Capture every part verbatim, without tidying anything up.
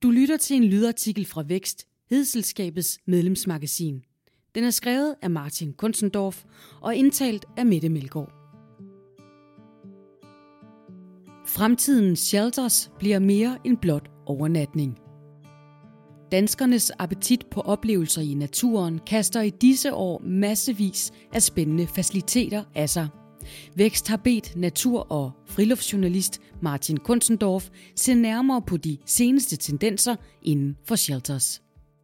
Du lytter til en lydartikel fra Vækst, Hedselskabets medlemsmagasin. Den er skrevet af Martin Kunzendorf og indtalt af Mette Melgaard. Fremtidens shelters bliver mere end blot overnatning. Danskernes appetit på oplevelser i naturen kaster i disse år massevis af spændende faciliteter af sig. Vækst har bedt natur- og friluftsjournalist Martin Kunzendorf se nærmere på de seneste tendenser inden for shelters.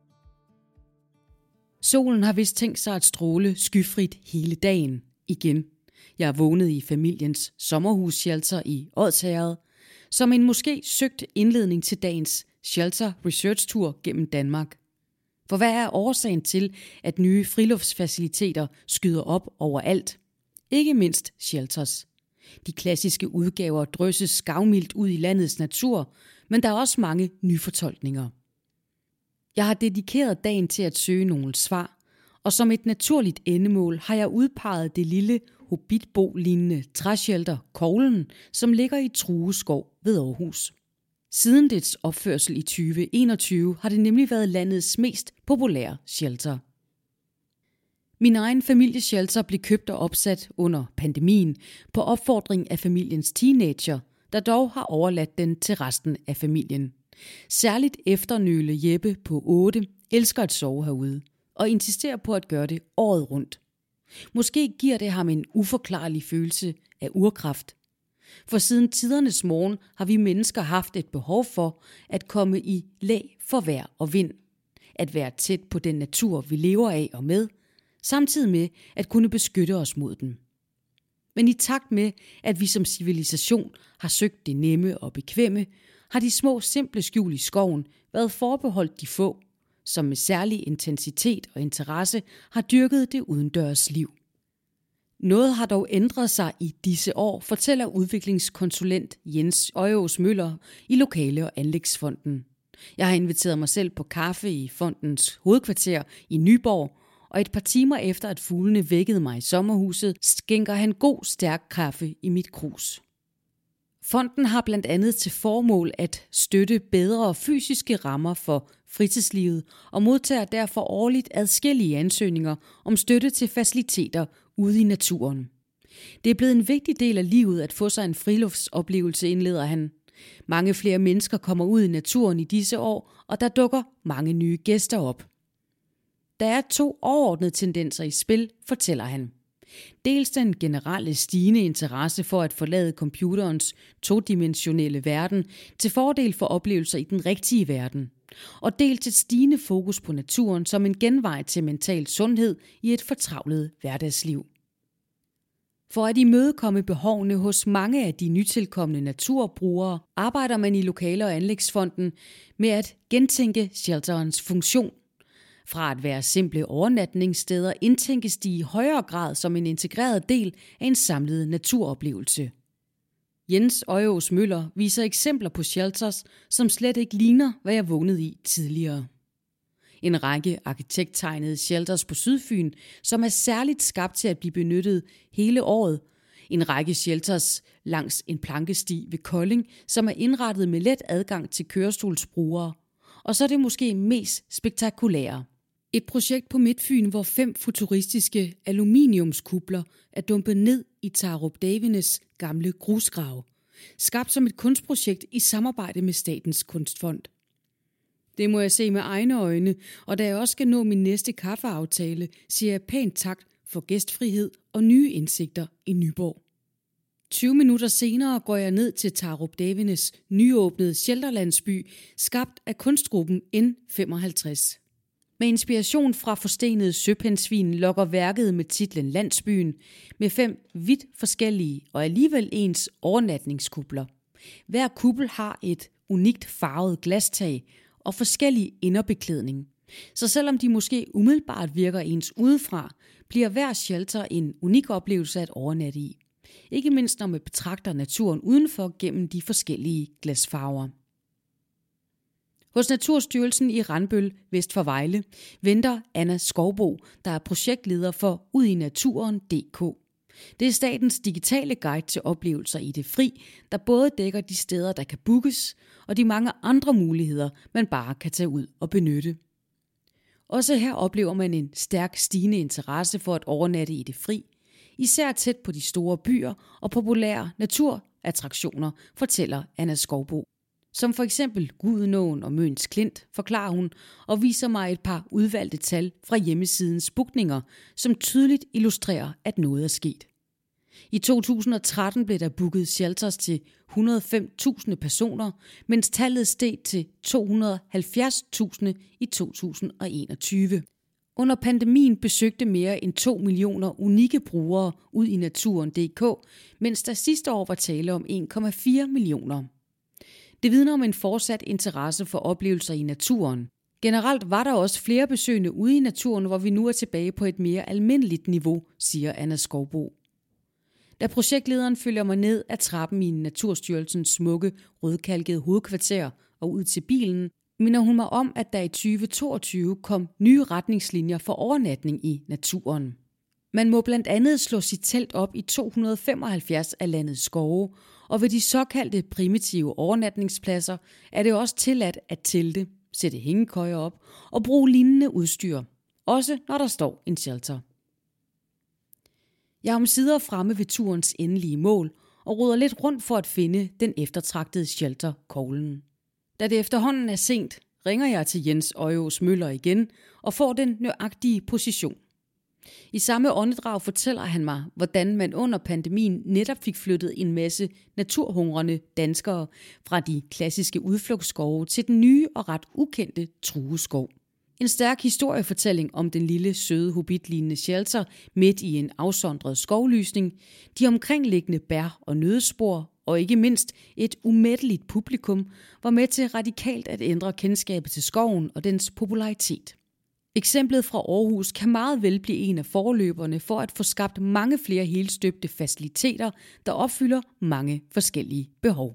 Solen har vist tænkt sig at stråle skyfrit hele dagen igen. Jeg er vågnet i familiens sommerhusshelter i Odsherred, som en måske søgt indledning til dagens shelter research tour gennem Danmark. For hvad er årsagen til, at nye friluftsfaciliteter skyder op overalt? Ikke mindst shelters. De klassiske udgaver drysses gavmildt ud i landets natur, men der er også mange nyfortolkninger. Jeg har dedikeret dagen til at søge nogle svar, og som et naturligt endemål har jeg udpeget det lille hobbitbo-lignende træshelter Koglen, som ligger i True Skov ved Aarhus. Siden dets opførsel i tyve enogtyve har det nemlig været landets mest populære shelter. Min egen familieshelter blev købt og opsat under pandemien på opfordring af familiens teenager, der dog har overladt den til resten af familien. Særligt efternøle Jeppe på otte elsker at sove herude og insisterer på at gøre det året rundt. Måske giver det ham en uforklarlig følelse af urkraft. For siden tidernes morgen har vi mennesker haft et behov for at komme i lag for vejr og vind. At være tæt på den natur, vi lever af og med, samtidig med at kunne beskytte os mod den. Men i takt med, at vi som civilisation har søgt det nemme og bekvemme, har de små simple skjul i skoven været forbeholdt de få, som med særlig intensitet og interesse har dyrket det udendørs liv. Noget har dog ændret sig i disse år, fortæller udviklingskonsulent Jens Øjås Møller i Lokale- og Anlægsfonden. Jeg har inviteret mig selv på kaffe i fondens hovedkvarter i Nyborg, og et par timer efter at fuglene vækkede mig i sommerhuset, skænker han god, stærk kaffe i mit krus. Fonden har blandt andet til formål at støtte bedre fysiske rammer for fritidslivet og modtager derfor årligt adskillige ansøgninger om støtte til faciliteter ude i naturen. Det er blevet en vigtig del af livet at få sig en friluftsoplevelse, indleder han. Mange flere mennesker kommer ud i naturen i disse år, og der dukker mange nye gæster op. Der er to overordnede tendenser i spil, fortæller han. Dels den generelle stigende interesse for at forlade computerens todimensionelle verden til fordel for oplevelser i den rigtige verden. Og dels et stigende fokus på naturen som en genvej til mental sundhed i et fortravlet hverdagsliv. For at imødekomme behovene hos mange af de nytilkomne naturbrugere, arbejder man i Lokale- og Anlægsfonden med at gentænke shelterens funktion. Fra at være simple overnatningssteder indtænkes de i højere grad som en integreret del af en samlet naturoplevelse. Jens Øjås Møller viser eksempler på shelters, som slet ikke ligner, hvad jeg vågnede i tidligere. En række arkitekttegnede shelters på Sydfyn, som er særligt skabt til at blive benyttet hele året. En række shelters langs en plankesti ved Kolding, som er indrettet med let adgang til kørestolsbrugere. Og så er det måske mest spektakulære. Et projekt på Midtfyn, hvor fem futuristiske aluminiumskubler er dumpet ned i Tarup Davies gamle grusgrav. Skabt som et kunstprojekt i samarbejde med Statens Kunstfond. Det må jeg se med egne øjne, og da jeg også skal nå min næste kaffeaftale, siger jeg pænt tak for gæstfrihed og nye indsigter i Nyborg. tyve minutter senere går jeg ned til Tarup Davies nyåbnede shelterlandsby, skabt af kunstgruppen N femoghalvtreds. Med inspiration fra forstenede søpindsvin lokker værket med titlen Landsbyen med fem vidt forskellige og alligevel ens overnatningskubler. Hver kuppel har et unikt farvet glastag og forskellig inderbeklædning. Så selvom de måske umiddelbart virker ens udefra, bliver hver shelter en unik oplevelse at overnatte i. Ikke mindst når man betragter naturen udenfor gennem de forskellige glasfarver. Hos Naturstyrelsen i Randbøl, vest for Vejle, venter Anna Skovbo, der er projektleder for Ud i Naturen punktum d k. Det er statens digitale guide til oplevelser i det fri, der både dækker de steder, der kan bookes, og de mange andre muligheder, man bare kan tage ud og benytte. Også her oplever man en stærk stigende interesse for at overnatte i det fri, især tæt på de store byer og populære naturattraktioner, fortæller Anna Skovbo. Som for eksempel Gudenåen og Møns Klint, forklarer hun og viser mig et par udvalgte tal fra hjemmesidens bookninger, som tydeligt illustrerer, at noget er sket. I to tusind og tretten blev der booket shelters til et hundrede og fem tusind personer, mens tallet steg til to hundrede og halvfjerds tusind i to tusind og enogtyve. Under pandemien besøgte mere end to millioner unikke brugere ud i naturen punktum d k, mens der sidste år var tale om en komma fire millioner. Det vidner om en fortsat interesse for oplevelser i naturen. Generelt var der også flere besøgende ude i naturen, hvor vi nu er tilbage på et mere almindeligt niveau, siger Anna Skovbo. Da projektlederen følger mig ned ad trappen i Naturstyrelsens smukke, rødkalkede hovedkvarter og ud til bilen, minder hun mig om, at der i tyve toogtyve kom nye retningslinjer for overnatning i naturen. Man må blandt andet slå sit telt op i to hundrede og femoghalvfjerds af landets skove, og ved de såkaldte primitive overnatningspladser er det også tilladt at telte, sætte hængekøjer op og bruge lignende udstyr, også når der står en shelter. Jeg er omsider fremme ved turens endelige mål og roder lidt rundt for at finde den eftertragtede shelter Koglen. Da det efterhånden er sent, ringer jeg til Jens Øjås Møller igen og får den nøjagtige position. I samme åndedrag fortæller han mig, hvordan man under pandemien netop fik flyttet en masse naturhungrende danskere fra de klassiske udflugtsskove til den nye og ret ukendte Trueskov. En stærk historiefortælling om den lille, søde, hobbitlignende shelter midt i en afsondret skovlysning, de omkringliggende bær- og nødespor og ikke mindst et umætteligt publikum var med til radikalt at ændre kendskabet til skoven og dens popularitet. Eksemplet fra Aarhus kan meget vel blive en af forløberne for at få skabt mange flere helstøbte faciliteter, der opfylder mange forskellige behov.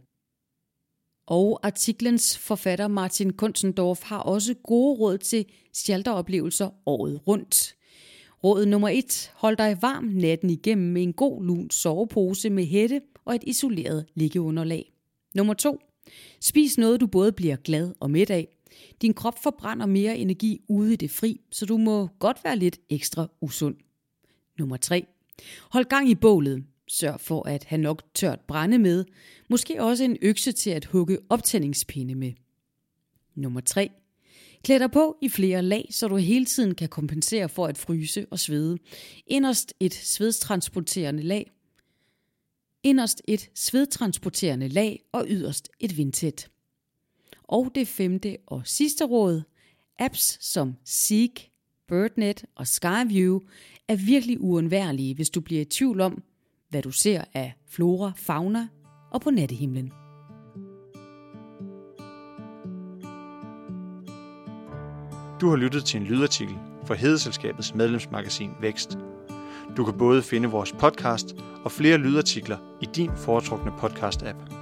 Og artiklens forfatter Martin Kunzendorf har også gode råd til shelteroplevelser året rundt. Råd nummer et. Hold dig varm natten igennem med en god lun sovepose med hætte og et isoleret liggeunderlag. Nummer to. Spis noget, du både bliver glad og mæt af. Din krop forbrænder mere energi ude i det fri, så du må godt være lidt ekstra usund. Nummer tre. Hold gang i bålet. Sørg for at have nok tørt brænde med. Måske også en økse til at hugge optændingspinde med. Nummer tre. Klæd dig på i flere lag, så du hele tiden kan kompensere for at fryse og svede. Inderst et svedtransporterende lag. Inderst et svedtransporterende lag og yderst et vindtæt. Og det femte og sidste råd. Apps som Seek, BirdNet og Skyview er virkelig uundværlige, hvis du bliver i tvivl om, hvad du ser af flora, fauna og på nattehimlen. Du har lyttet til en lydartikel fra Hedeselskabets medlemsmagasin Vækst. Du kan både finde vores podcast og flere lydartikler i din foretrukne podcast-app.